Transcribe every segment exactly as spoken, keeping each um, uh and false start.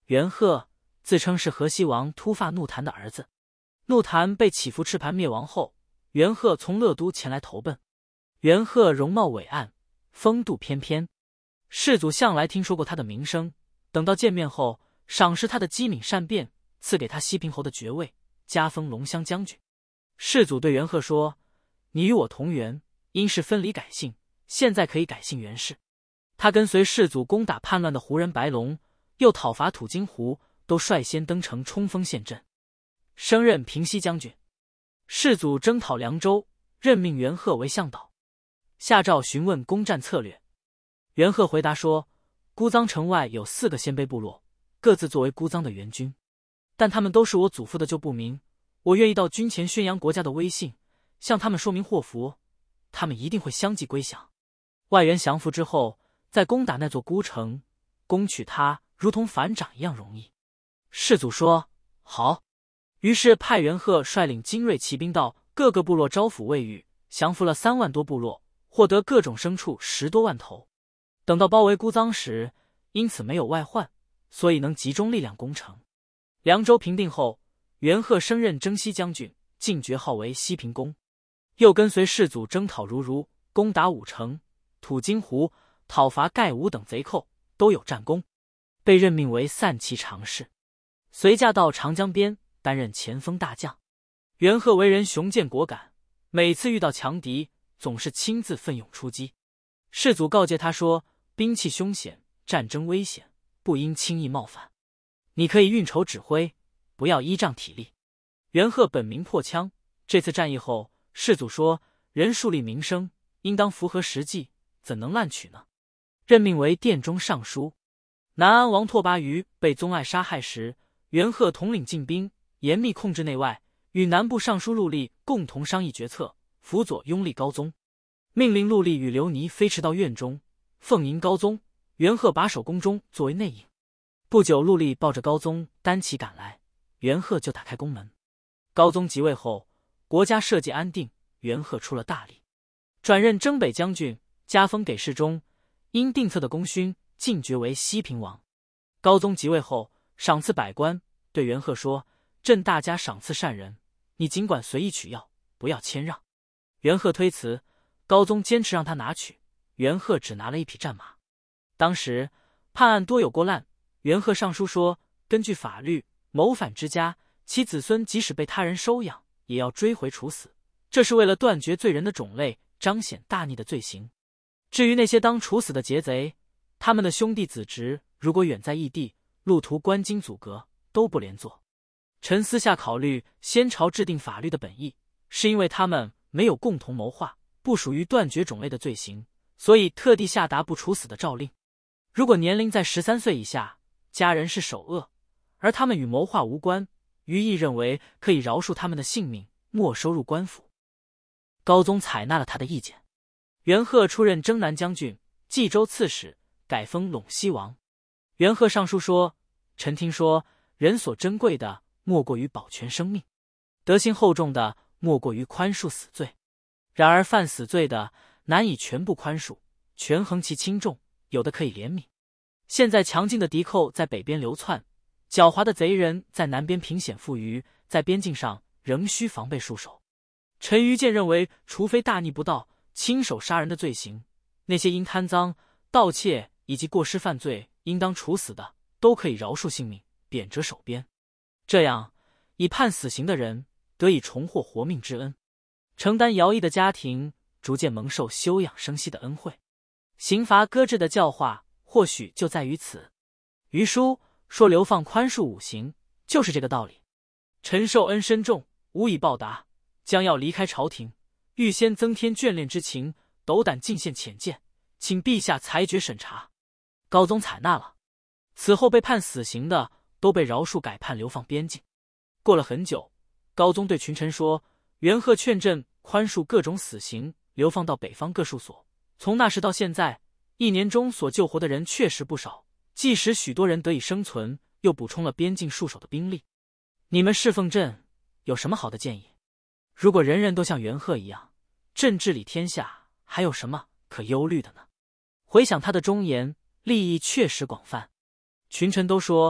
元贺自称是河西王突发怒檀的儿子。怒檀被乞伏赤磐灭亡后，元贺从乐都前来投奔。元贺容貌伟岸，风度翩翩，世祖向来听说过他的名声，等到见面后，赏识他的机敏善辩，赐给他西平侯的爵位，加封龙骧将军。世祖对元贺说：“你与我同源，因是分离改姓，现在可以改姓元氏。”他跟随世祖攻打叛乱的胡人白龙，又讨伐土金胡，都率先登城冲锋陷阵，升任平西将军。世祖征讨凉州，任命元贺为向导，下诏询问攻战策略。元贺回答说：“姑臧城外有四个鲜卑部落，各自作为姑臧的援军，但他们都是我祖父的旧部民，我愿意到军前宣扬国家的威信，向他们说明祸福，他们一定会相继归降。外援降服之后，再攻打那座孤城，攻取它如同反掌一样容易。”世祖说：“好。”于是派元贺率领精锐骑兵到各个部落招抚慰谕，降服了三万多部落，获得各种牲畜十多万头。等到包围姑臧时，因此没有外患，所以能集中力量攻城。凉州平定后，元贺升任征西将军，进爵号为西平公，又跟随世祖征讨如如，攻打武城、土金湖，讨伐盖武等贼寇，都有战功，被任命为散骑常侍，随驾到长江边，担任前锋大将。元贺为人雄健果敢，每次遇到强敌，总是亲自奋勇出击。世祖告诫他说：“兵器凶险，战争危险，不应轻易冒犯。你可以运筹指挥，不要依仗体力。”元贺本名破枪，这次战役后，世祖说：“人树立名声，应当符合实际，怎能滥取呢？”任命为殿中尚书。南安王拓跋余被宗爱杀害时，元贺统领禁兵，严密控制内外，与南部尚书陆励共同商议决策，辅佐拥立高宗，命令陆励与刘尼飞驰到院中，奉迎高宗。元贺把守宫中作为内应。不久，陆励抱着高宗单骑赶来，元贺就打开宫门。高宗即位后，国家社稷安定，元贺出了大力，转任征北将军，加封给事中，因定策的功勋，进爵为西平王。高宗即位后，赏赐百官，对元贺说：“朕大家赏赐善人，你尽管随意取要，不要谦让。”元贺推辞，高宗坚持让他拿取，元贺只拿了一匹战马。当时判案多有过滥，元贺上书说：“根据法律，谋反之家，其子孙即使被他人收养，也要追回处死，这是为了断绝罪人的种类，彰显大逆的罪行。至于那些当处死的劫贼，他们的兄弟子侄如果远在异地，路途关津阻隔，都不连坐。臣私下考虑，先朝制定法律的本意，是因为他们没有共同谋划，不属于断绝种类的罪行，所以特地下达不处死的诏令。如果年龄在十三岁以下，家人是首恶，而他们与谋划无关，余意认为可以饶恕他们的性命，没收入官府。”高宗采纳了他的意见。元贺出任征南将军、冀州刺史，改封陇西王。元贺上书说：“臣听说，人所珍贵的，莫过于保全生命；德行厚重的，莫过于宽恕死罪。然而犯死罪的，难以全部宽恕，权衡其轻重，有的可以怜悯。现在强劲的敌寇在北边流窜，狡猾的贼人在南边凭险负隅，在边境上仍需防备戍守。臣愚见认为，除非大逆不道、亲手杀人的罪行，那些因贪赃、盗窃以及过失犯罪应当处死的，都可以饶恕性命，贬谪守边。这样，已判死刑的人得以重获活命之恩，承担徭役的家庭逐渐蒙受休养生息的恩惠。刑罚搁置的教化，或许就在于此。余书说流放宽恕五刑，就是这个道理。臣受恩深重，无以报答，将要离开朝廷，欲先增添眷恋之情，斗胆进献浅见，请陛下裁决审查。高宗采纳了。此后被判死刑的都被饶恕，改判流放边境。过了很久，高宗对群臣说：“元贺劝朕宽恕各种死刑，流放到北方各戍所。从那时到现在，一年中所救活的人确实不少，既使许多人得以生存，又补充了边境戍守的兵力。你们侍奉朕，有什么好的建议？如果人人都像元贺一样，朕治理天下还有什么可忧虑的呢？”回想他的忠言，利益确实广泛。群臣都说：“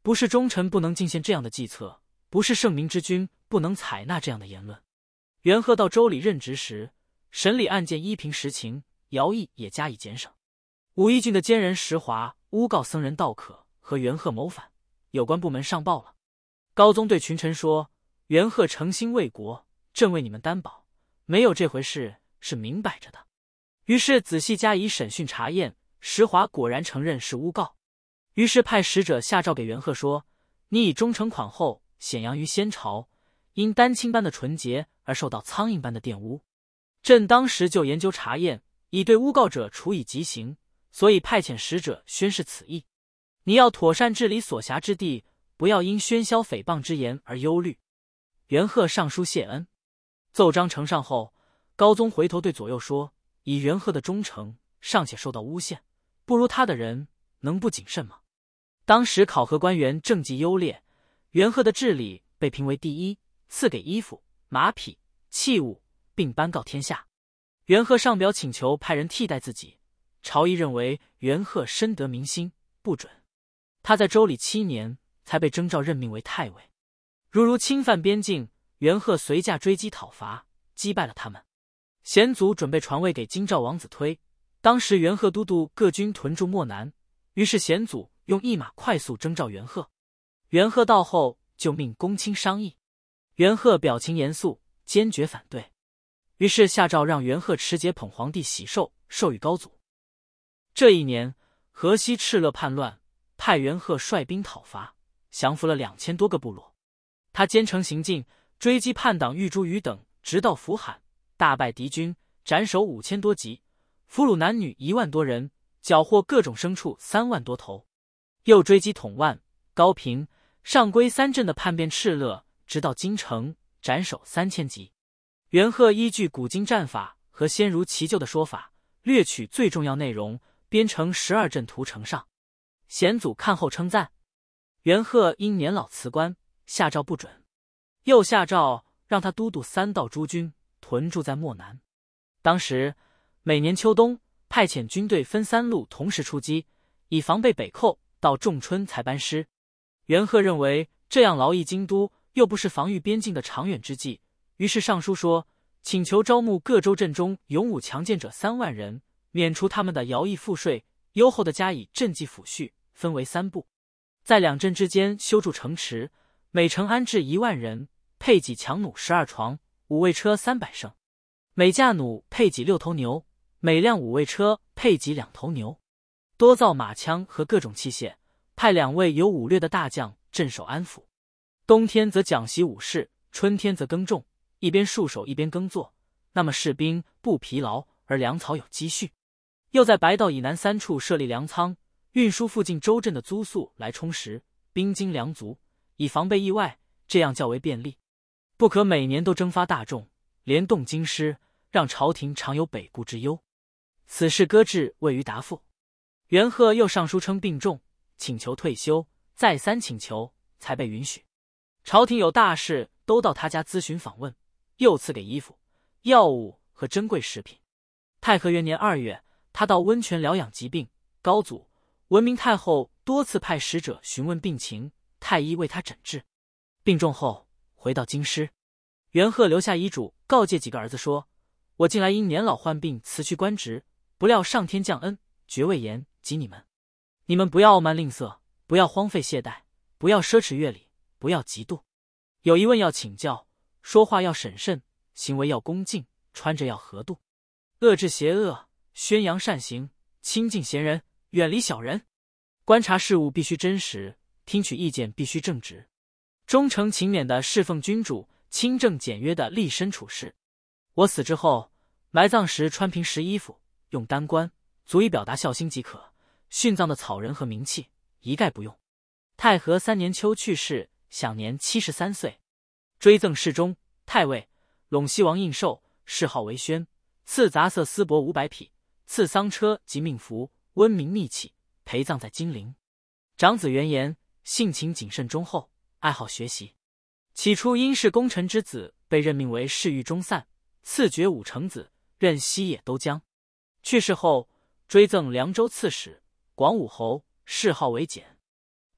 不是忠臣不能进献这样的计策，不是圣明之君不能采纳这样的言论。元贺到州里任职时，审理案件依凭实情，徭役也加以减省。武义郡的奸人石华诬告僧人道可和元贺谋反，有关部门上报了。高宗对群臣说：“元贺诚心为国，朕为你们担保，没有这回事，是明摆着的。”于是仔细加以审讯查验，石华果然承认是诬告。于是派使者下诏给元贺说：“你以忠诚款厚，显扬于先朝，因丹青般的纯洁而受到苍蝇般的玷污。朕当时就研究查验，已对诬告者处以极刑，所以派遣使者宣示此意。你要妥善治理所辖之地，不要因喧嚣诽谤之言而忧虑。”元贺上书谢恩。奏章呈上后，高宗回头对左右说：“以元贺的忠诚尚且受到诬陷，不如他的人能不谨慎吗？”当时考核官员政绩优劣，元贺的治理被评为第一，赐给衣服、马匹、器物，并颁告天下。元贺上表请求派人替代自己，朝议认为元贺深得民心，不准。他在州里七年，才被征召任命为太尉。如如侵犯边境，元贺随驾追击讨伐，击败了他们。贤祖准备传位给京兆王子推，当时元贺都督各军屯驻漠南，于是贤祖用一马快速征召元贺。元贺到后，就命公卿商议。元贺表情严肃，坚决反对。于是下诏让元贺持节捧皇帝玺绶，授予高祖。这一年，河西敕勒叛乱，派元贺率兵讨伐，降服了两千多个部落。他兼程行进，追击叛党玉珠宇等，直到福罕，大败敌军，斩首五千多级，俘虏男女一万多人，缴获各种牲畜三万多头。又追击统万、高平、上归三镇的叛变敕勒，直到京城，斩首三千级。元贺依据古今战法和先儒奇旧的说法，略取最重要内容，编成十二阵图呈上。贤祖看后称赞。元贺因年老辞官，下诏不准。又下诏让他都督三道诸军，屯驻在漠南。当时每年秋冬，派遣军队分三路同时出击，以防备北寇，到仲春才班师。元贺认为这样劳役京都，又不是防御边境的长远之计，于是上书说，请求招募各州镇中勇武强健者三万人，免除他们的徭役赋税，优厚的加以赈济抚恤，分为三部，在两镇之间修筑城池，每城安置一万人，配给强弩十二床，五位车三百乘，每架弩配给六头牛，每辆五位车配给两头牛，多造马枪和各种器械，派两位有武略的大将镇守安抚。冬天则讲习武士，春天则耕种，一边戍守一边耕作，那么士兵不疲劳，而粮草有积蓄。又在白道以南三处设立粮仓，运输附近州镇的租粟来充实，兵精粮足，以防备意外，这样较为便利。不可每年都征发大众，连动京师，让朝廷常有北顾之忧。此事搁置未予答复。元贺又上书称病重，请求退休，再三请求，才被允许。朝廷有大事都到他家咨询访问，又赐给衣服、药物和珍贵食品。太和元年二月，他到温泉疗养疾病，高祖、文明太后多次派使者询问病情，太医为他诊治。病重后回到京师，元贺留下遗嘱，告诫几个儿子说：“我近来因年老患病辞去官职，不料上天降恩，爵位严及你们。你们不要傲慢吝啬，不要荒废懈怠，不要奢侈乐礼，不要嫉妒。有疑问要请教，说话要审慎，行为要恭敬，穿着要合度，遏制邪恶，宣扬善行，亲近贤人，远离小人。观察事物必须真实，听取意见必须正直，忠诚勤勉的侍奉君主，清正简约的立身处世。我死之后，埋葬时穿平时衣服，用单冠，足以表达孝心即可。殉葬的草人和冥器，一概不用。”太和三年秋去世，享年七十三岁。追赠侍中、太尉，陇西王印绶，谥号为宣，赐杂色丝帛五百匹，赐丧车及命符、温明秘器，陪葬在金陵。长子元言，性情谨慎忠厚，爱好学习。起初因是功臣之子，被任命为侍御中散，赐爵武成子，任西野都江。去世后，追赠凉州刺史、广武侯，谥号为简。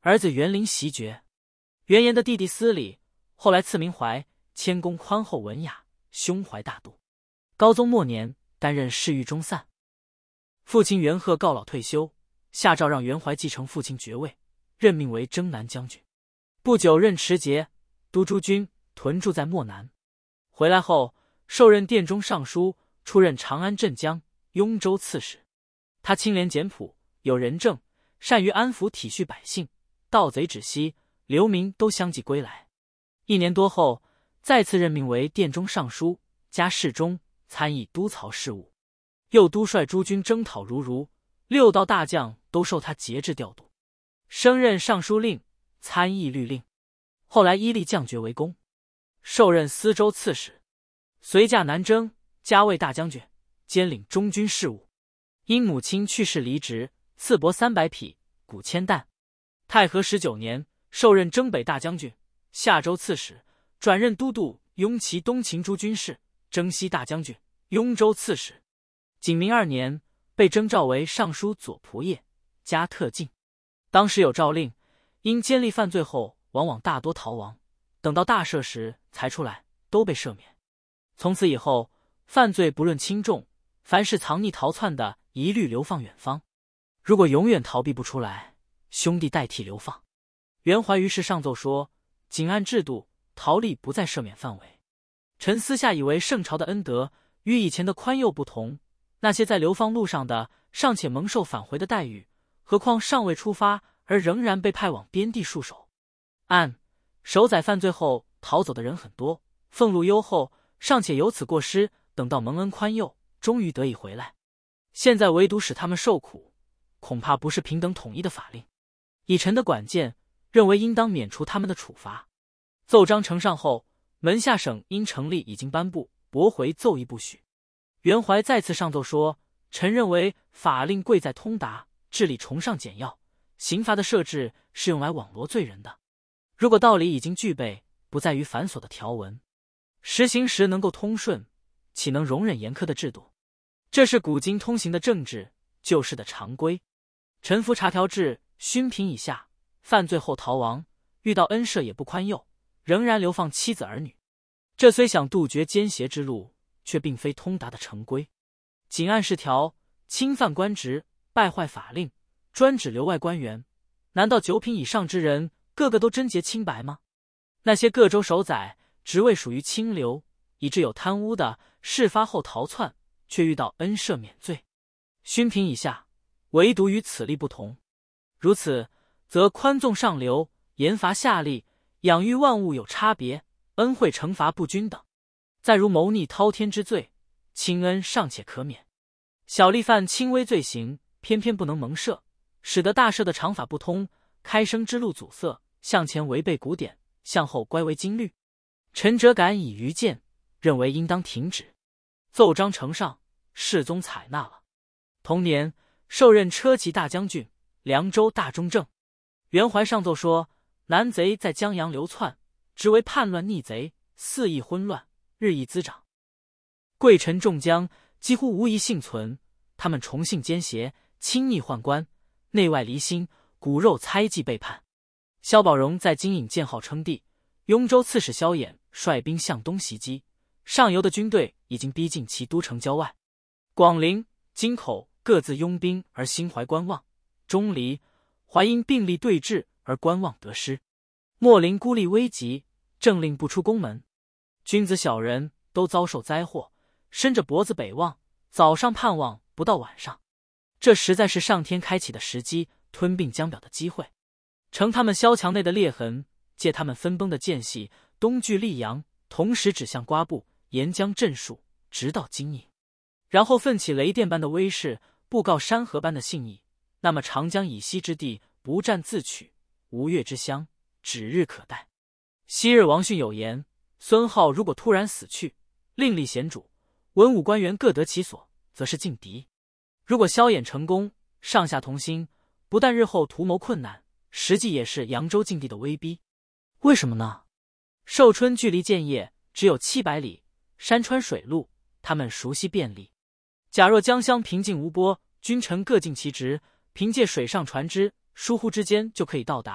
儿子元龄袭爵。元延的弟弟司礼，后来赐名怀，谦恭宽厚文雅，胸怀大度。高宗末年，担任侍御中散。父亲元贺告老退休，下诏让元怀继承父亲爵位，任命为征南将军。不久任持节、都诸军，屯驻在漠南。回来后，受任殿中尚书，出任长安镇将、雍州刺史。他清廉简朴，有仁政，善于安抚体恤百姓，盗贼止息，流民都相继归来。一年多后，再次任命为殿中尚书，加侍中，参议都曹事务，又督率诸军征讨如如，六道大将都受他节制调度，升任尚书令、参议律令。后来依例降爵为公，受任司州刺史，随驾南征，加为大将军，兼领中军事务。因母亲去世离职，赐帛三百匹，谷千担。太和十九年，受任征北大将军、夏州刺史，转任都督雍齐东秦诸军事、征西大将军、雍州刺史。景明二年，被征召为尚书左仆射，加特进。当时有诏令，因奸吏犯罪后，往往大多逃亡，等到大赦时才出来，都被赦免。从此以后，犯罪不论轻重，凡是藏匿逃窜的，一律流放远方。如果永远逃避不出来，兄弟代替流放。元怀于是上奏说，仅按制度，逃吏不在赦免范围。臣私下以为圣朝的恩德与以前的宽宥不同，那些在流放路上的尚且蒙受返回的待遇，何况尚未出发而仍然被派往边地戍守。按守宰犯罪后逃走的人很多，俸禄优厚，尚且由此过失，等到蒙恩宽宥，终于得以回来。现在唯独使他们受苦，恐怕不是平等统一的法令。以臣的管见，认为应当免除他们的处罚。奏章呈上后，门下省因成立已经颁布，驳回奏议不许。元怀再次上奏说，臣认为法令贵在通达，治理崇尚简要，刑罚的设置是用来网罗罪人的。如果道理已经具备，不在于繁琐的条文，实行时能够通顺，岂能容忍严苛的制度？这是古今通行的政治，旧式的常规。臣服查条制，勋平以下，犯罪后逃亡，遇到恩赦也不宽宥，仍然流放妻子儿女。这虽想杜绝奸邪之路，却并非通达的成规。仅按是条，侵犯官职，败坏法令，专指留外官员，难道九品以上之人个个都贞洁清白吗？那些各州守宰，职位属于清流，以致有贪污的，事发后逃窜，却遇到恩赦免罪。勋平以下，唯独与此例不同。如此，则宽纵上流，严罚下吏，养育万物有差别，恩惠惩罚不均等。再如谋逆滔天之罪，轻恩尚且可免，小吏犯轻微罪行，偏偏不能蒙赦，使得大赦的常法不通，开生之路阻塞，向前违背古典，向后乖违经律。臣者敢以愚见，认为应当停止。奏章呈上，世宗采纳了。同年，受任车骑大将军、凉州大中正。元怀上奏说，南贼在江洋流窜，直为叛乱逆贼，肆意昏乱，日益滋长。贵臣众将几乎无一幸存，他们崇信奸邪，亲逆宦官，内外离心，骨肉猜忌背叛。萧宝荣在金引建号称帝，雍州刺史萧衍率兵向东袭击，上游的军队已经逼近其都城郊外。广陵、京口各自拥兵而心怀观望，钟离、淮阴并力对峙而观望得失。秣陵孤立危急，政令不出宫门，君子小人都遭受灾祸，伸着脖子北望，早上盼望不到晚上。这实在是上天开启的时机，吞并江表的机会。乘他们萧墙内的裂痕，借他们分崩的间隙，东据溧阳，同时指向瓜埠，沿江镇戍，直到京邑，然后奋起雷电般的威势，布告山河般的信义。那么长江以西之地，不战自取，吴越之乡，指日可待。昔日王训有言，孙皓如果突然死去，另立贤主，文武官员各得其所，则是劲敌。如果萧衍成功，上下同心，不但日后图谋困难，实际也是扬州境地的威逼。为什么呢？寿春距离建业只有七百里，山川水路他们熟悉便利。假若江乡平静无波，君臣各尽其职，凭借水上船只，疏忽之间就可以到达，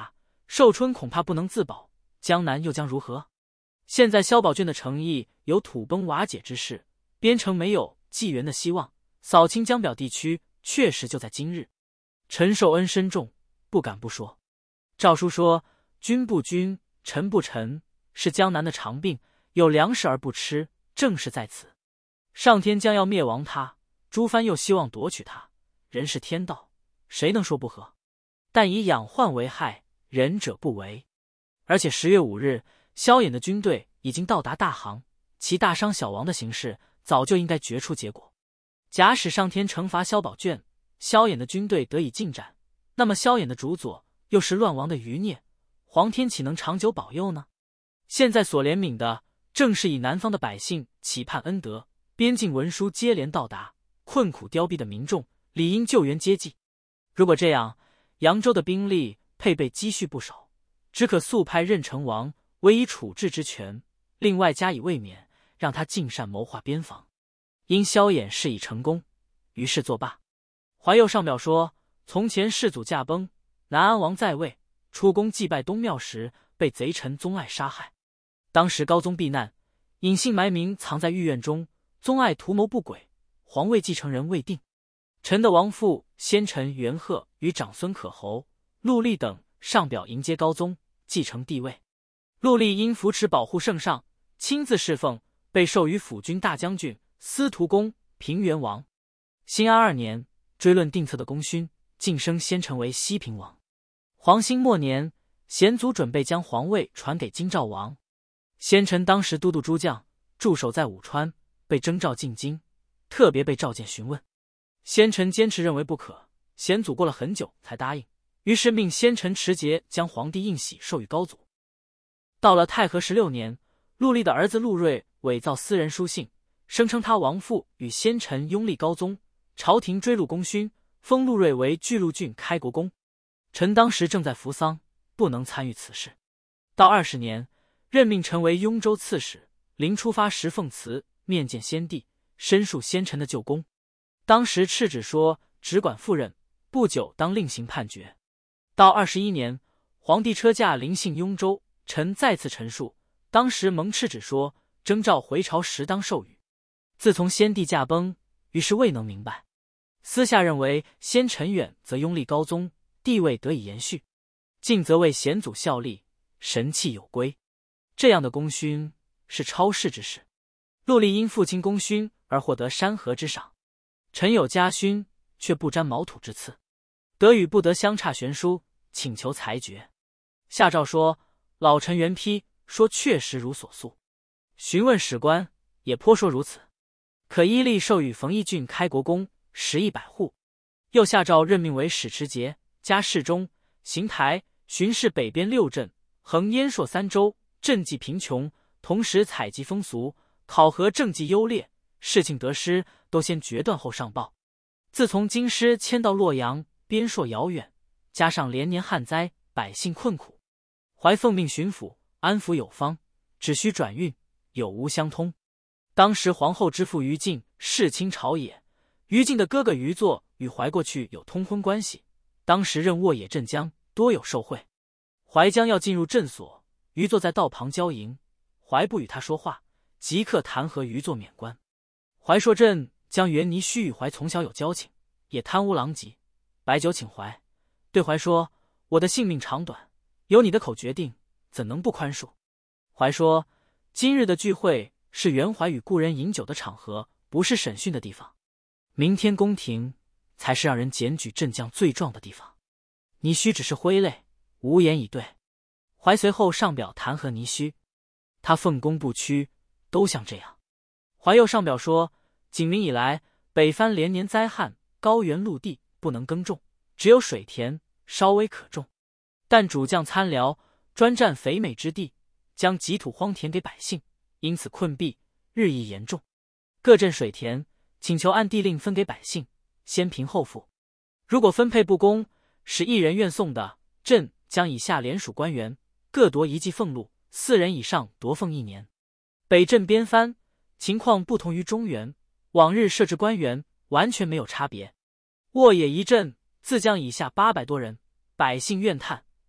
寿春恐怕不能自保，江南又将如何？现在萧宝卷的诚意有土崩瓦解之势，边城没有济援的希望，扫清江表地区确实就在今日。陈寿恩深重，不敢不说。诏书说，君不君，臣不臣，是江南的常病，有粮食而不吃，正是在此。上天将要灭亡他，诸藩又希望夺取他，人是天道，谁能说不和？但以养患为害，仁者不为。而且十月五日，萧衍的军队已经到达大杭，其大伤小亡的形势早就应该决出结果。假使上天惩罚萧宝卷，萧衍的军队得以进展，那么萧衍的主佐又是乱王的余孽，皇天岂能长久保佑呢？现在所怜悯的正是以南方的百姓期盼恩德，边境文书接连到达，困苦凋敝的民众理应救援接济。如果这样，扬州的兵力配备积蓄不少，只可速派任城王委以处置之权，另外加以卫冕，让他尽善谋划边防。因萧衍事已成功，于是作罢。怀佑上表说，从前世祖驾崩，南安王在位，出宫祭拜东庙时，被贼臣宗爱杀害。当时高宗避难，隐姓埋名藏在御院中，宗爱图谋不轨，皇位继承人未定。臣的亡父先臣元贺与长孙可侯、陆励等上表迎接高宗，继承帝位。陆励因扶持保护圣上，亲自侍奉，被授予辅军大将军、司徒公、平原王。兴安二年，追论定策的功勋，晋升先臣为西平王。黄兴末年，贤祖准备将皇位传给京兆王。先臣当时都督诸将，驻守在武川，被征召进京，特别被召见询问。先臣坚持认为不可，贤祖过了很久才答应，于是命先臣持节将皇帝印玺授予高祖。到了太和十六年，陆励的儿子陆睿伪造私人书信，声称他亡父与先臣拥立高宗，朝廷追录功勋，封陆睿为巨鹿郡开国公。臣当时正在扶丧，不能参与此事。到二十年，任命臣为雍州刺史，临出发时奉辞面见先帝，申述先臣的旧功。当时敕旨说只管赴任，不久当另行判决。到二十一年，皇帝车驾临幸雍州，臣再次陈述，当时蒙敕旨说征召回朝时当授予。自从先帝驾崩，于是未能明白。私下认为先陈远则拥立高宗，地位得以延续，进则为贤祖效力，神气有归。这样的功勋是超世之事。陆励因父亲功勋而获得山河之赏，臣有家勋，却不沾毛土之赐，得与不得相差悬殊，请求裁决。下诏说，老臣原批说确实如所诉，询问史官也颇说如此，可依例授予冯异郡开国公十亿百户。又下诏任命为使持节，加侍中、行台，巡视北边六镇，横燕朔三州，赈济贫穷，同时采集风俗，考核政绩优劣，事情得失都先决断后上报。自从京师迁到洛阳，边朔遥远，加上连年旱灾，百姓困苦，怀奉命巡抚，安抚有方，只需转运，有无相通。当时皇后之父于禁世亲朝野，于禁的哥哥于作与怀过去有通婚关系，当时任沃野镇江，多有受贿。怀将要进入镇所，于作在道旁交迎，怀不与他说话，即刻弹劾于作免官。怀说朕将袁倪须与怀从小有交情，也贪污狼藉，摆酒请怀，对怀说，我的性命长短，由你的口决定，怎能不宽恕？怀说，今日的聚会是袁怀与故人饮酒的场合，不是审讯的地方。明天宫廷才是让人检举镇将罪状的地方。倪须只是挥泪，无言以对。怀随后上表弹劾倪须，他奉公不屈，都像这样。怀又上表说，景明以来，北藩连年灾旱，高原陆地不能耕种，只有水田稍微可种，但主将参辽专占肥美之地，将瘠土荒田给百姓，因此困弊日益严重。各镇水田请求按地令分给百姓，先贫后富。如果分配不公，使一人愿送的，朕将以下联属官员各夺一季俸禄，四人以上夺俸一年。北镇边藩情况不同于中原，往日设置官员完全没有差别。沃野一镇自将以下八百多人，百姓怨叹，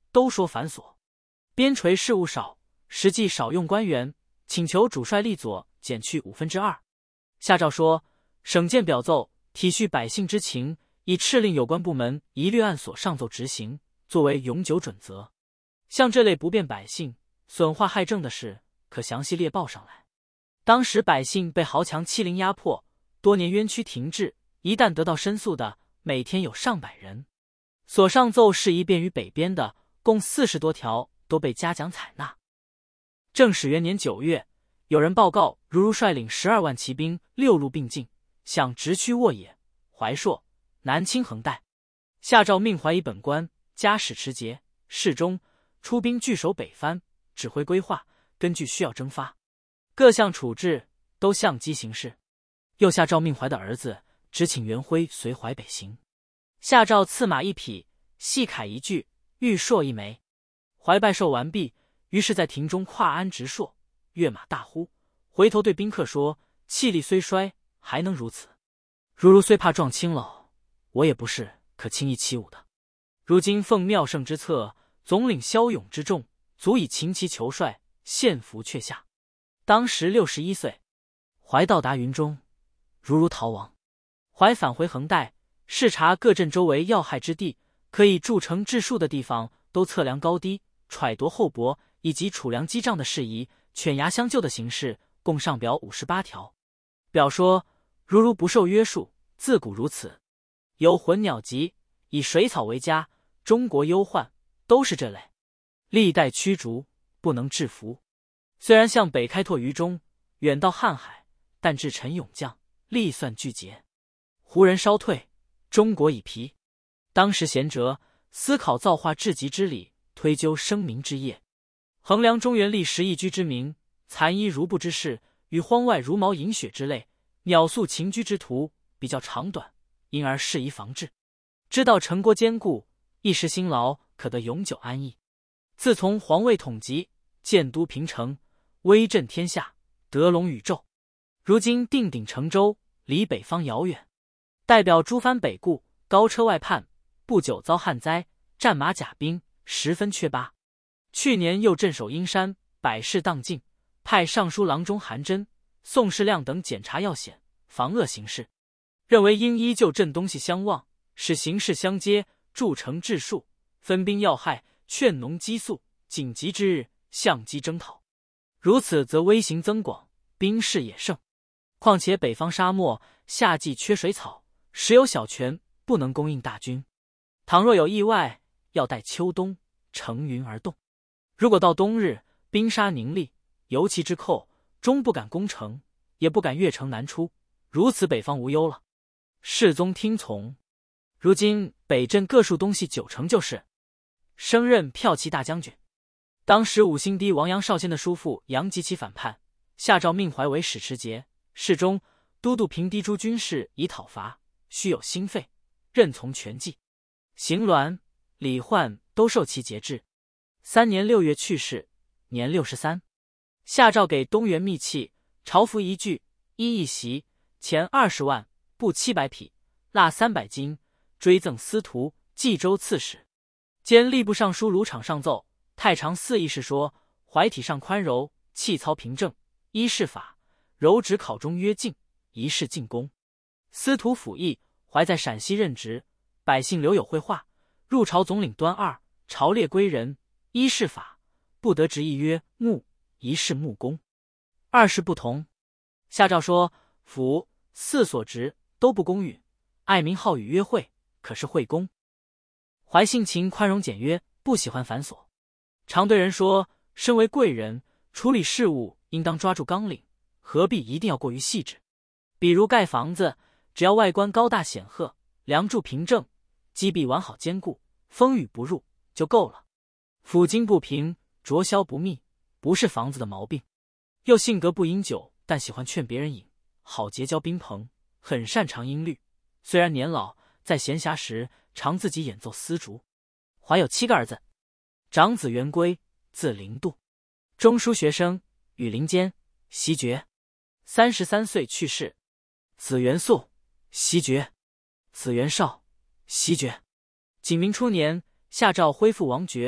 都说繁琐，边陲事务少，实际少用官员，请求主帅立左减去五分之二。下诏说，省见表奏，体恤百姓之情，以敕令有关部门一律按所上奏执行，作为永久准则。像这类不便百姓、损坏害政的事，可详细列报上来。当时百姓被豪强欺凌压迫，多年冤屈停滞，一旦得到申诉的，每天有上百人。所上奏事宜便于北边的，共四十多条，都被嘉奖采纳。正始元年九月，有人报告如如率领十二万骑兵六路并进，向直驱沃野、怀朔、南侵横带。下诏命怀以本官加使持节、侍中出兵据守北藩，指挥规划，根据需要征发。各项处置都相机行事。又下诏命怀的儿子只请元辉随淮北行。下诏赐马一匹，细铠一具，玉槊一枚。怀拜寿完毕，于是在庭中跨鞍直槊，跃马大呼，回头对宾客说：“气力虽衰，还能如此。如如虽怕撞青楼，我也不是可轻易起舞的。如今奉妙圣之策，总领骁勇之众，足以擒其求帅，献俘阙下。”当时六十一岁。怀到达云中，如如逃亡。怀返回横带，视察各镇周围要害之地，可以筑城治戍的地方，都测量高低，揣度厚薄，以及储粮积账的事宜，犬牙相救的形式，共上表五十八条。表说，如如不受约束，自古如此。有混鸟疾，以水草为家，中国忧患都是这类，历代驱逐，不能制服。虽然向北开拓于中，远到瀚海，但至陈勇将，力算俱竭。胡人稍退，中国已疲。当时贤哲思考造化至极之理，推究生民之业，衡量中原历十亿居之民，残衣如布之事，与荒外如毛饮血之类，鸟宿秦居之途，比较长短，因而适宜防治。知道成国坚固，一时辛劳，可得永久安逸。自从皇位统极，建都平城，威震天下，得龙宇宙。如今定鼎成州，离北方遥远。代表诸藩北顾，高车外叛，不久遭旱灾，战马甲兵十分缺乏。去年又镇守阴山，百事当尽，派尚书郎中韩真、宋世亮等检查要险，防恶形势。认为应依旧镇东西相望，使形势相接，筑城治戍，分兵要害，劝农积粟，紧急之日，相机征讨。如此则威行增广，兵势也盛。况且北方沙漠，夏季缺水草，时有小泉，不能供应大军。倘若有意外，要待秋冬，乘云而动。如果到冬日，冰沙凝立，尤其之寇，终不敢攻城，也不敢越城南出。如此北方无忧了。世宗听从。如今北镇各戍东西九成就是。升任骠骑大将军。当时五星堤王杨绍先的叔父杨吉起反叛，下诏命怀为使持节、侍中、都督平堤诸军事以讨伐，须有心肺，任从全计。邢鸾、李焕都受其节制。三年六月去世，年六十三。下诏给东原密契，朝服一具，衣一袭，钱二十万，布七百匹，蜡三百斤，追赠司徒、冀州刺史。兼吏部尚书卢场上奏，太常寺议事说，怀体上宽柔，气操平正，依事法，柔直考中约进，一试进宫。司徒府议，怀在陕西任职，百姓留有绘画，入朝总领端二，朝列归人，依事法，不得执意曰木，一试木工。二事不同。下诏说，府、寺所职都不公允，爱民好语约会，可是会公。怀性情宽容简约，不喜欢繁琐，常对人说，身为贵人，处理事务应当抓住纲领，何必一定要过于细致。比如盖房子，只要外观高大显赫，梁柱平正，基壁完好坚固，风雨不入就够了。府经不平，浊销不密，不是房子的毛病。又性格不饮酒，但喜欢劝别人饮，好结交宾朋，很擅长音律。虽然年老，在闲暇时常自己演奏丝竹。怀有七个儿子，长子元归，字灵度，中书学生，羽林监，袭爵，三十三岁去世。子元肃，袭爵；子元绍，袭爵。景明初年，下诏恢复王爵，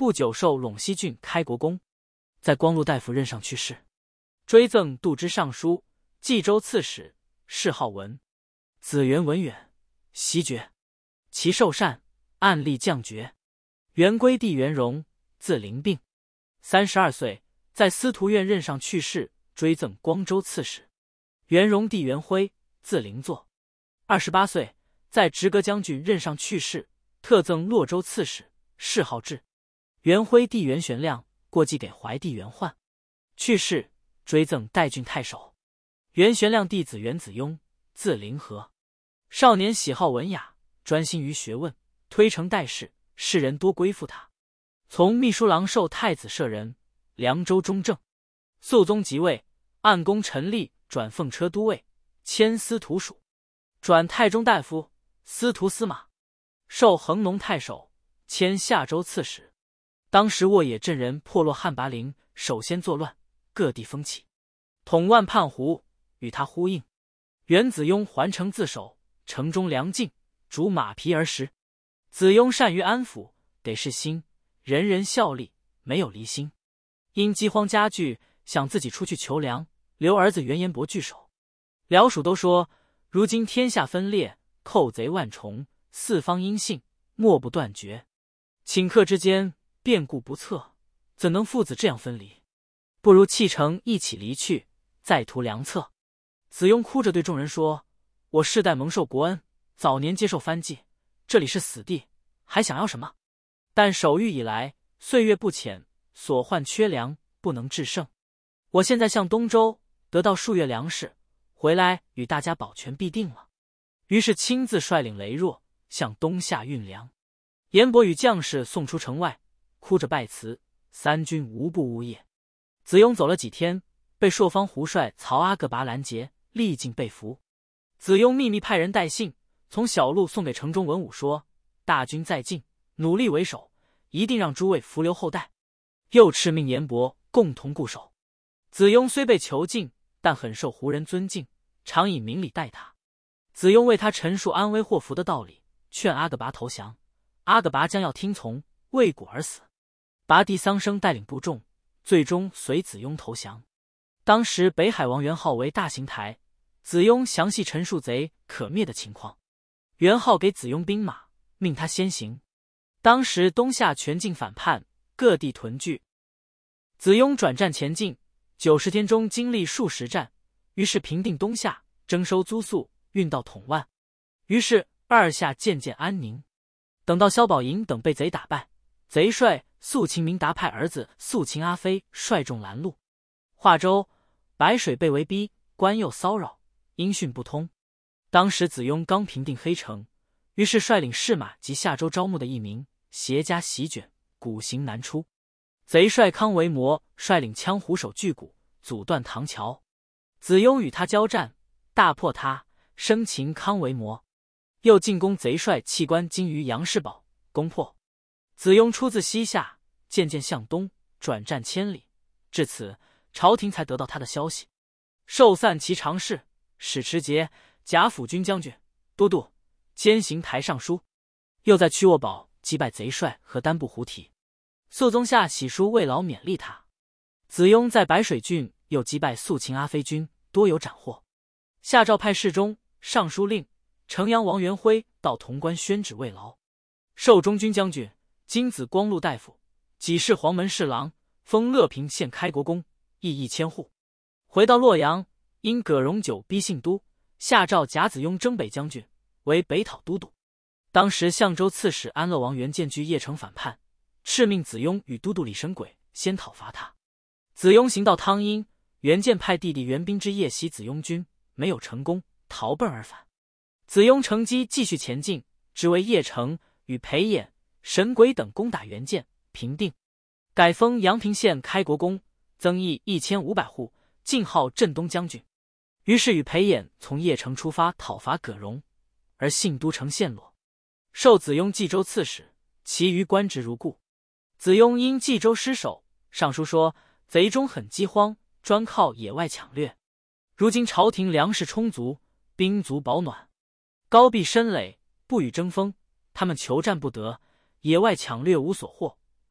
不久授陇西郡开国公，在光禄大夫任上去世，追赠度支尚书、冀州刺史，谥号文。子元文远，袭爵，其寿善，按例降爵。元归帝元荣，字灵病，三十二岁，在司徒院任上去世，追赠光州刺史。元荣帝元辉，字灵作，二十八岁，在直阁将军任上去世，特赠洛州刺史，谥号志。元徽帝元玄亮，过继给怀帝元焕，去世，追赠代郡太守。元玄亮弟子元子雍，字灵和，少年喜好文雅，专心于学问，推诚待事，世人多归附他。从秘书郎授太子舍人，凉州中正。肃宗即位，按功陈立转奉车都尉，迁司徒署，转太中大夫、司徒司马，授衡农太守，迁夏州刺史。当时沃野镇人破落汉拔陵，首先作乱，各地风起，统万叛胡，与他呼应。元子雍还城自守，城中粮尽，逐马匹而食。子雍善于安抚，得失心，人人效力，没有离心。因饥荒加剧，想自己出去求粮，留儿子元彦博据守。辽属都说，如今天下分裂，寇贼万重，四方音信，莫不断绝。顷刻之间，变故不测，怎能父子这样分离？不如弃城一起离去，再图良策。子雍哭着对众人说：“我世代蒙受国恩，早年接受藩祭，这里是死地，还想要什么？但守御以来，岁月不浅，所患缺粮，不能制胜。我现在向东周得到数月粮食，回来与大家保全必定了。”于是亲自率领羸弱向东下运粮。颜伯与将士送出城外，哭着拜辞，三军无不呜咽。子雍走了几天，被朔方胡帅曹阿各拔拦截，历尽被俘。子雍秘密派人带信，从小路送给城中文武说：“大军在近，努力为守，一定让诸位伏留后代。”又敕命颜伯共同固守。子雍虽被囚禁，但很受胡人尊敬，常以明礼待他。子雍为他陈述安危祸福的道理，劝阿各拔投降。阿各拔将要听从，为谷而死。拔地桑生带领部众，最终随子雍投降。当时北海王元昊为大行台，子雍详细陈述贼可灭的情况。元昊给子雍兵马，命他先行。当时东夏全境反叛，各地屯聚。子雍转战前进，九十天中经历数十战，于是平定东夏，征收租粟，运到统万。于是二夏渐渐安宁。等到萧宝寅等被贼打败，贼帅肃秦明达派儿子肃秦阿飞率众拦路。华州、白水被围逼，官又骚扰，音讯不通。当时子雍刚平定黑城，于是率领士马及下州招募的一名，携家席卷，鼓行南出。贼帅康维摩率领羌虎手巨鼓，阻断唐桥。子雍与他交战，大破他，生擒康维摩。又进攻贼帅弃官精于杨士堡，攻破。子雍出自西夏，渐渐向东，转战千里，至此朝廷才得到他的消息。授散骑常侍、使持节、甲辅军将军、都督、监行台尚书。又在曲沃堡击败贼帅和单部胡提。肃宗下喜书慰劳勉励他。子雍在白水郡又击败肃秦阿飞军，多有斩获。下诏派侍中、尚书令城阳王元辉到潼关宣旨慰劳，授中军将军、金子光禄大夫，给事黄门侍郎，封乐平县开国公，邑一千户。回到洛阳，因葛荣久逼信都，下诏甲子雍征北将军，为北讨都督。当时相州刺史安乐王元建居邺城反叛，敕命子雍与都督李神轨先讨伐他。子雍行到汤阴，元建派弟弟元斌之夜袭子雍军，没有成功，逃奔而返。子雍乘机继续前进，直为邺城，与裴衍、神轨等攻打元建，平定，改封阳平县开国公，增邑一千五百户，进号镇东将军。于是与裴衍从邺城出发讨伐葛荣，而信都城陷落。授子雍冀州刺史，其余官职如故。子雍因冀州失守，上书说贼中很饥荒，专靠野外抢掠。如今朝廷粮食充足，兵卒保暖，高壁深垒，不与争锋，他们求战不得，野外抢掠无所获，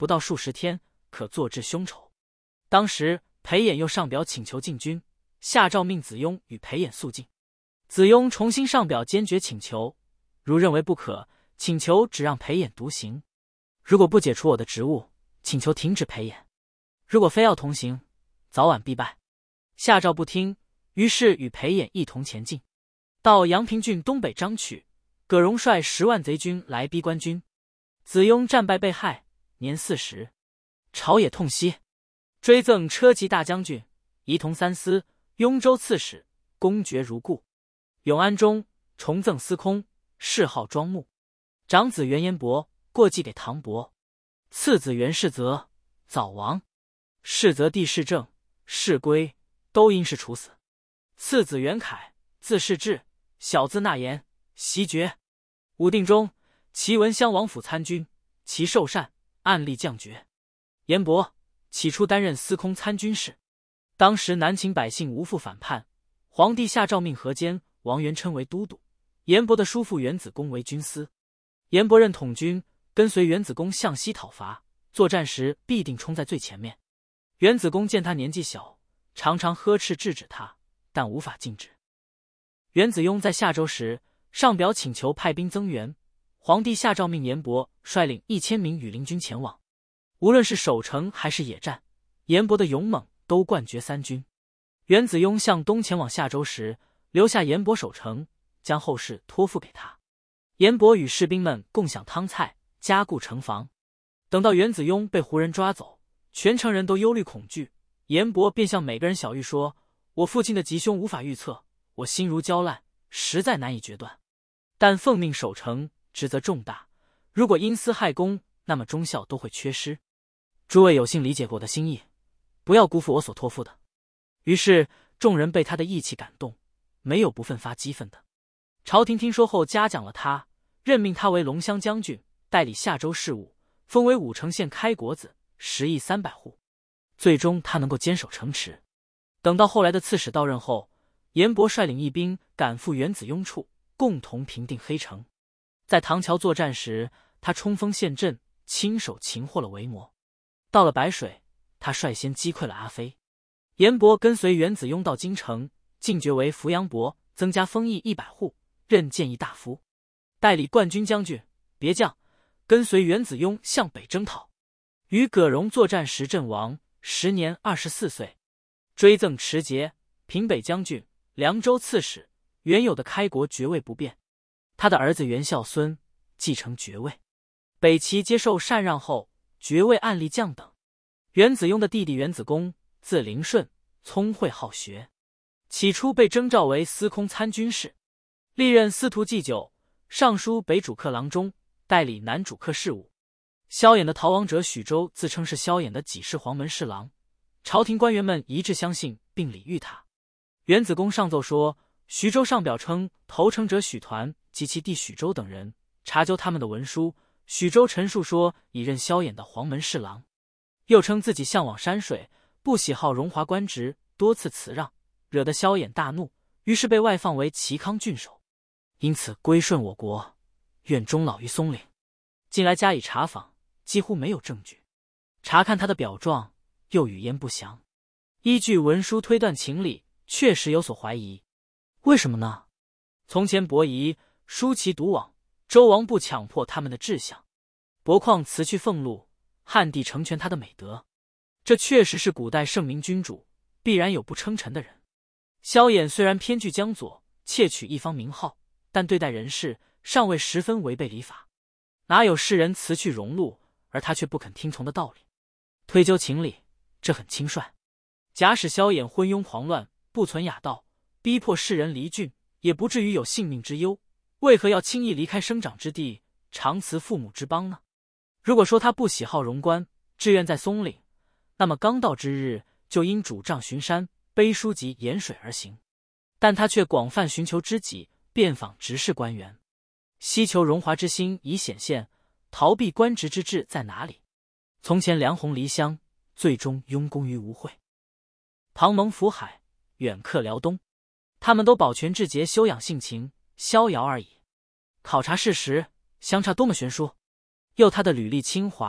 不到数十天，可坐治凶仇。当时裴衍又上表请求进军，下诏命子雍与裴衍速进。子雍重新上表坚决请求，如认为不可，请求只让裴衍独行，如果不解除我的职务，请求停止裴衍，如果非要同行，早晚必败。下诏不听，于是与裴衍一同前进，到阳平郡东北张曲，葛荣率十万贼军来逼官军，子雍战败被害，年四十，朝野痛惜，追赠车骑大将军、仪同三司、雍州刺史，公爵如故。永安中重赠司空，谥号庄穆。长子袁延伯过继给唐伯，次子袁世泽早亡，世泽弟世正、世归都因事处死。次子袁凯字世志，小字纳言，袭爵。武定中，齐闻襄王府参军，其受禅，按立降爵。延伯起初担任司空参军事，当时南秦百姓无复反叛，皇帝下诏命河间王元琛为都督，延伯的叔父元子恭为军司。延伯任统军，跟随元子恭向西讨伐，作战时必定冲在最前面。元子恭见他年纪小，常常呵斥制止他，但无法禁止。元子雍在夏州时，上表请求派兵增援，皇帝下诏命延伯率领一千名羽林军前往。无论是守城还是野战，延伯的勇猛都冠绝三军。元子雍向东前往夏州时，留下延伯守城，将后事托付给他。延伯与士兵们共享汤菜，加固城防。等到元子雍被胡人抓走，全城人都忧虑恐惧，延伯便向每个人小谕说：我父亲的吉凶无法预测，我心如焦烂，实在难以决断。但奉命守城，职责重大，如果因私害公，那么忠孝都会缺失。诸位有幸理解过我的心意，不要辜负我所托付的。于是众人被他的义气感动，没有不奋发激愤的。朝廷听说后嘉奖了他，任命他为龙骧将军，代理夏州事务，封为武城县开国子，食邑三百户。最终他能够坚守城池。等到后来的刺史到任后，延伯率领义兵赶赴元子雍处，共同平定黑城。在唐桥作战时，他冲锋陷阵，亲手擒获了维摩。到了白水，他率先击溃了阿飞。延伯跟随元子雍到京城，进爵为扶阳伯，增加封邑一百户，任谏议大夫，代理冠军将军，别将，跟随元子雍向北征讨。与葛荣作战时阵亡，时年二十四岁。追赠持节、平北将军、凉州刺史，原有的开国爵位不变。他的儿子元孝孙继承爵位。北齐接受禅让后，爵位按立降等。元子雍的弟弟元子恭，字灵顺，聪慧好学，起初被征召为司空参军事，历任司徒祭酒、尚书北主客郎中，代理南主客事务。萧衍的逃亡者许州自称是萧衍的己氏黄门侍郎，朝廷官员们一致相信并礼遇他。元子恭上奏说，徐州上表称投诚者许团及其弟许州等人，查究他们的文书。许州陈述说已任萧衍的黄门侍郎，又称自己向往山水，不喜好荣华官职，多次辞让，惹得萧衍大怒，于是被外放为齐康郡守，因此归顺我国，愿终老于松岭。近来加以查访，几乎没有证据。查看他的表状，又语焉不详，依据文书推断情理，确实有所怀疑。为什么呢？从前伯夷、舒淇独往，周王不强迫他们的志向，伯况辞去俸禄，汉帝成全他的美德，这确实是古代圣明君主，必然有不称臣的人。萧衍虽然偏据江左，窃取一方名号，但对待人事尚未十分违背礼法，哪有世人辞去荣禄而他却不肯听从的道理？推究情理，这很轻率。假使萧衍昏庸狂乱，不存雅道，逼迫世人离郡，也不至于有性命之忧，为何要轻易离开生长之地，长辞父母之邦呢？如果说他不喜好荣官，志愿在松岭，那么刚到之日就应主杖巡山，背书籍沿水而行。但他却广泛寻求知己，遍访直事官员，希求荣华之心已显现，逃避官职之志在哪里？从前梁鸿离乡，最终庸功于吴会。庞蒙福海，远客辽东，他们都保全志节，修养性情，逍遥而已。考察事实，相差多么悬殊！又他的履历清华，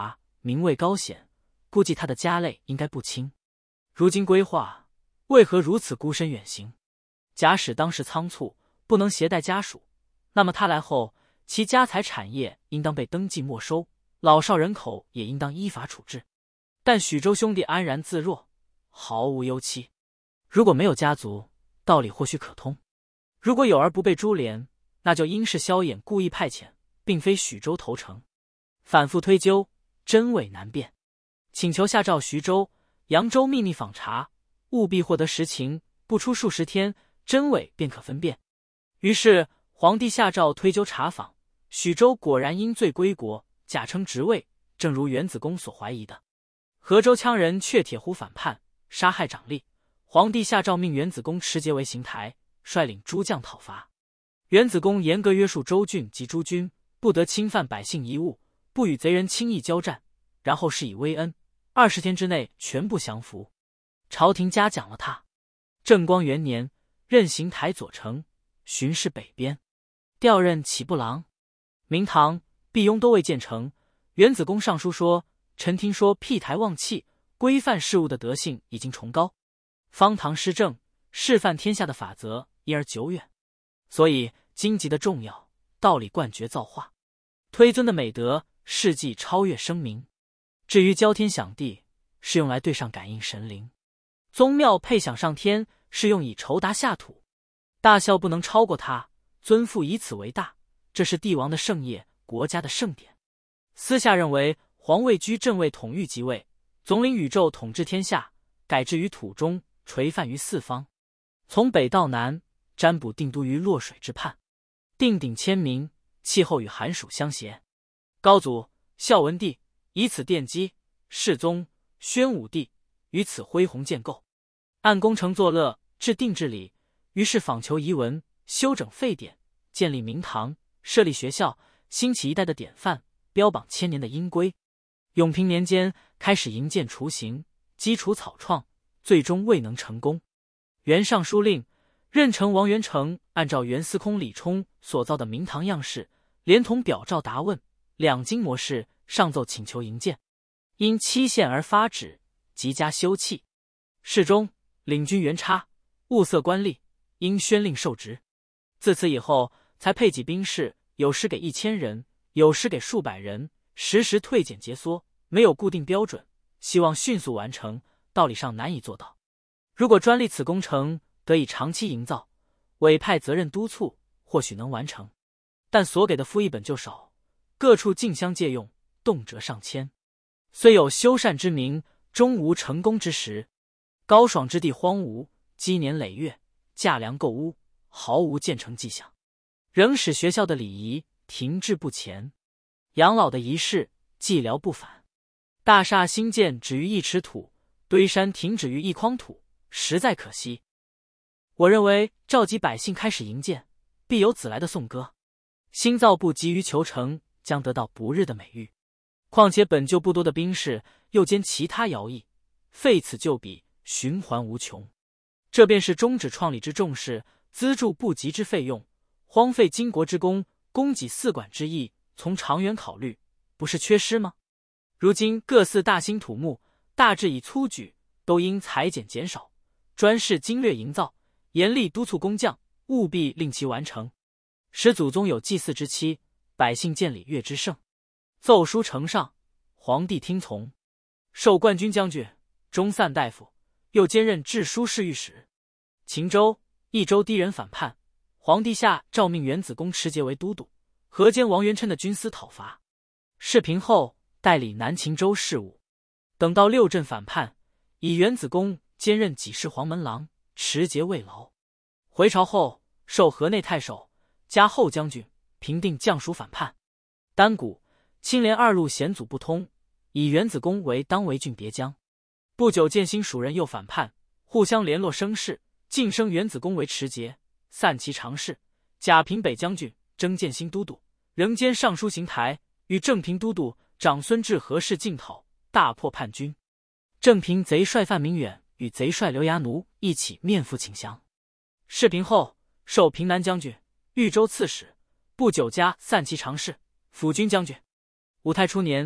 名位高显，估计他的家累应该不轻。如今规划，为何如此孤身远行？假使当时仓促，不能携带家属，那么他来后，其家财产业应当被登记没收，老少人口也应当依法处置。但许州兄弟安然自若，毫无忧戚。如果没有家族，道理或许可通；如果有而不被株连，那就应是萧衍故意派遣，并非许州投诚。反复推究，真伪难辨。请求下诏徐州、扬州秘密访查，务必获得实情，不出数十天，真伪便可分辨。于是皇帝下诏推究查访，许州果然因罪归国，假称职位，正如元子公所怀疑的。河州羌人却铁湖反叛，杀害长吏。皇帝下诏命元子公持节为行台，率领诸将讨伐。元子公严格约束州郡及诸军，不得侵犯百姓遗物，不与贼人轻易交战，然后施以威恩，二十天之内全部降服。朝廷嘉奖了他。正光元年，任行台左丞，巡视北边，调任启布郎。明堂、毕雍都未建成，元子公上书说：“臣听说辟台忘器，规范事务的德性已经崇高，方唐施政，示范天下的法则，因而久远。所以经籍的重要，道理冠绝造化，推尊的美德，事迹超越声名。至于交天享地，是用来对上感应神灵；宗庙配享上天，是用以酬答下土。大孝不能超过他，尊父以此为大，这是帝王的盛业，国家的盛典。私下认为，皇位居正位统御即位，总领宇宙，统治天下，改制于土中，垂范于四方，从北到南，占卜定都于洛水之畔，定鼎千民，气候与寒暑相协。高祖、孝文帝以此奠基，世宗、宣武帝于此恢弘建构，按工程作乐，制定制礼。于是访求遗文，修整废典，建立明堂，设立学校，兴起一代的典范，标榜千年的音规。永平年间开始营建雏形，基础草创，最终未能成功。原尚书令任城王元成按照原司空李冲所造的明堂样式，连同表诏答问、两经模式，上奏请求营建，因期限而发旨，即加修葺。侍中、领军元差、物色官吏，应宣令受职。自此以后，才配给兵士，有时给一千人，有时给数百人，时时退减节缩，没有固定标准，希望迅速完成，道理上难以做到。如果专利此工程得以长期营造，委派责任督促，或许能完成。但所给的复议本就少，各处竞相借用，动辄上千，虽有修缮之名，终无成功之时。高爽之地荒芜，积年累月，架梁构屋，毫无建成迹象，仍使学校的礼仪停滞不前，养老的仪式寂寥不返。大厦兴建止于一尺土，堆山停止于一筐土，实在可惜。我认为召集百姓开始营建，必有子来的颂歌。新造不急于求成，将得到不日的美誉。况且本就不多的兵士，又兼其他徭役，废此就彼，循环无穷。这便是终止创立之重视，资助不及之费用，荒废经国之功，供给四管之意，从长远考虑，不是缺失吗？如今各寺大兴土木，大致以粗举，都应裁减减少，专事精略营造，严厉督促工匠，务必令其完成，使祖宗有祭祀之期，百姓见礼乐之盛。奏书呈上，皇帝听从，授冠军将军、中散大夫，又兼任治书侍御史。秦州、益州低人反叛，皇帝下诏命元子公持节为都督，河间王元琛的军司讨伐。事平后，代理南秦州事务。等到六镇反叛，以元子公兼任给事黄门郎，持节慰劳。回朝后，授河内太守，加后将军，平定将属反叛。丹谷、青莲二路险阻不通，以元子公为当为郡别将。不久，建兴蜀人又反叛，互相联络声势，晋升元子公为持节，散骑常侍，假平北将军，征建兴都督，仍兼尚书行台，与正平都督长孙志合事进讨，大破叛军。正平贼帅范明远与贼帅刘牙奴一起面赴请降。事平后，授平南将军、豫州刺史，不久加散骑常侍、辅军将军。武泰初年，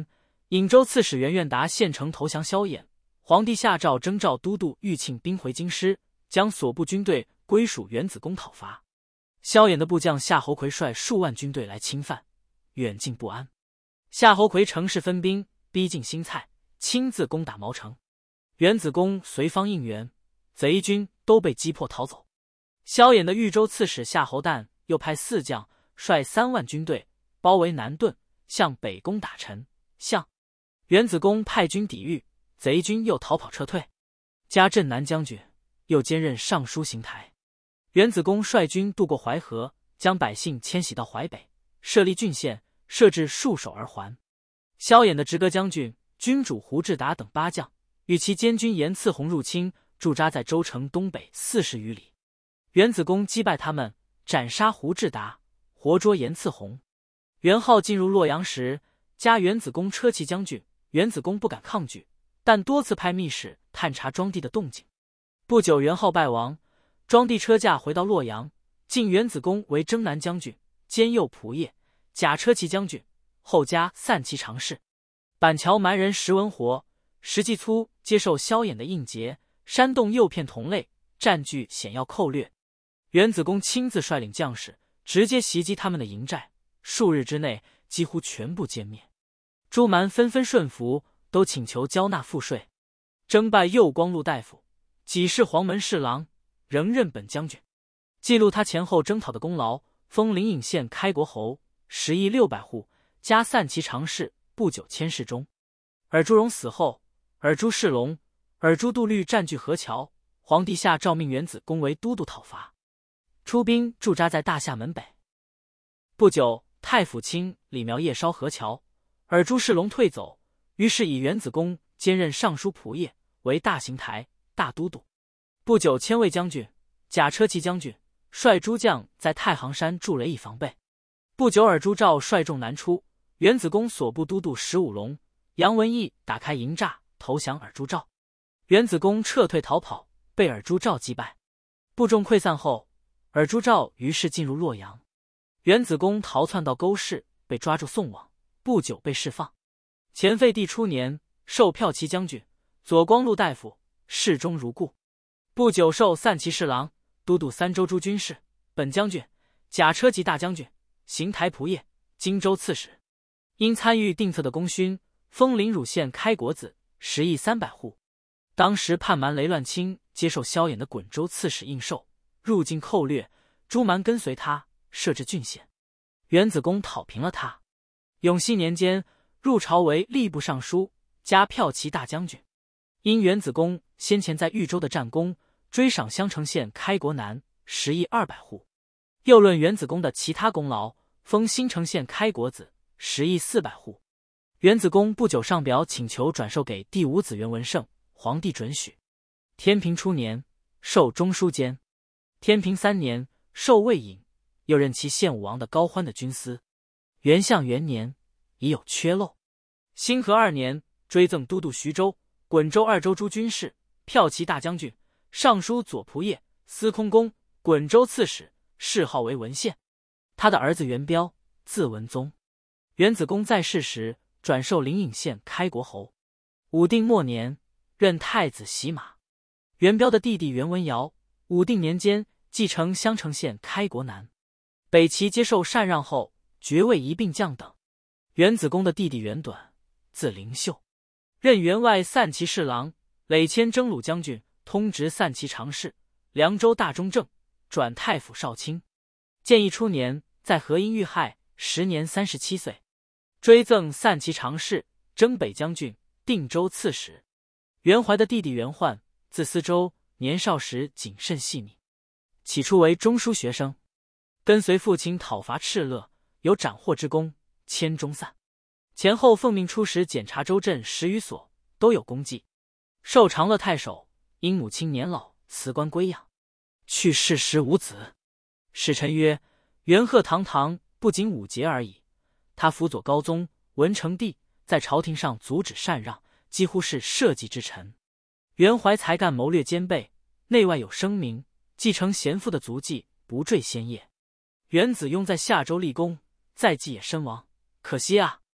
颍州刺史袁愿达献城投降萧衍，皇帝下诏征召都督豫庆兵回京师，将所部军队归属袁子公讨伐。萧衍的部将夏侯魁率数万军队来侵犯，远近不安。夏侯魁乘势分兵，逼近新蔡，亲自攻打毛城。袁子公随方应援，贼军都被击破逃走。萧衍的豫州刺史夏侯旦又派四将率三万军队包围南顿，向北攻打陈、项。袁子公派军抵御，贼军又逃跑撤退。加镇南将军，又兼任尚书行台。袁子公率军渡过淮河，将百姓迁徙到淮北，设立郡县，设置戍守而还。萧衍的直阁将军、军主胡志达等八将，与其监军严赐弘入侵，驻扎在州城东北四十余里。袁子公击败他们，斩杀胡志达，活捉严赐弘。袁浩进入洛阳时，加袁子公车骑将军。袁子公不敢抗拒，但多次派密使探查庄地的动静。不久，袁浩败亡，庄地车驾回到洛阳，晋袁子公为征南将军，兼右仆射、假车骑将军，后加散骑常侍。板桥蛮人石文活、石季粗接受萧衍的应节，煽动诱骗同类，占据险要寇掠。袁子公亲自率领将士，直接袭击他们的营寨，数日之内几乎全部歼灭。诸蛮纷纷顺服，都请求交纳赋税。征拜右光禄大夫，己是黄门侍郎，仍任本将军。记录他前后征讨的功劳，封灵隐县开国侯，食邑六百户，加散骑常侍，不久迁侍中。尔朱荣死后，尔朱世龙、尔朱度律占据河桥，皇帝下诏命袁子公为都督讨伐，出兵驻扎在大厦门北。不久，太府卿李苗夜烧河桥，尔朱世龙退走，于是以袁子公兼任尚书仆射，为大行台、大都督。不久，千卫将军、假车骑将军率诸将在太行山筑垒以防备。不久，尔朱兆率众南出，袁子公所部都督石五龙、杨文义打开营栅投降尔朱兆。袁子公撤退逃跑，被尔朱兆击败。部众溃散后，尔朱兆于是进入洛阳。袁子公逃窜到沟氏，被抓住送往，不久被释放。前废帝初年，授骠骑将军、左光禄大夫，侍中如故。不久，授散骑侍郎，都督三州诸军事，本将军、假车骑大将军、行台仆射、荆州刺史。因参与定策的功勋，封临汝县开国子，食邑三百户。当时叛蛮雷乱清接受萧衍的滚州刺史应授，入境寇掠，诸蛮跟随他，设置郡县。袁子公讨平了他。永熙年间，入朝为吏部尚书，加骠骑大将军。因袁子公先前在豫州的战功，追赏襄城县开国南，食邑二百户。又论袁子公的其他功劳，封新城县开国子，食邑四百户。袁子公不久上表请求转授给第五子袁文圣，皇帝准许。天平初年，授中书监；天平三年，授魏尹，又任其献武王的高欢的军司。元象元年，已有缺漏。兴和二年，追赠都督徐州、滚州二州诸军事，骠骑大将军、尚书左仆射、司空公、滚州刺史，谥号为文献。他的儿子元彪，字文宗。袁子公在世时，转授灵隐县开国侯。武定末年，任太子洗马。元彪的弟弟袁文尧，武定年间继承襄城县开国南。北齐接受禅让后，爵位一并降等。袁子公的弟弟袁短，字灵秀，任员外散骑侍郎、累迁征虏将军，通直散骑常侍，凉州大中正，转太府少卿。建义初年，在河阴遇害，时年三十七岁，追赠散骑常侍、征北将军、定州刺史。袁怀的弟弟袁焕，字思周，年少时谨慎细密，起初为中书学生，跟随父亲讨伐敕勒，有斩获之功，迁中散。前后奉命出使检查州镇十余所，都有功绩。授长乐太守，因母亲年老，辞官归养，去世时无子。使臣曰：元贺堂堂，不仅五节而已。他辅佐高宗、文成帝，在朝廷上阻止禅让，几乎是社稷之臣。袁怀才干谋略兼备，内外有声名，继承贤父的足迹，不坠先业。袁子雍在夏州立功，在即也身亡，可惜啊！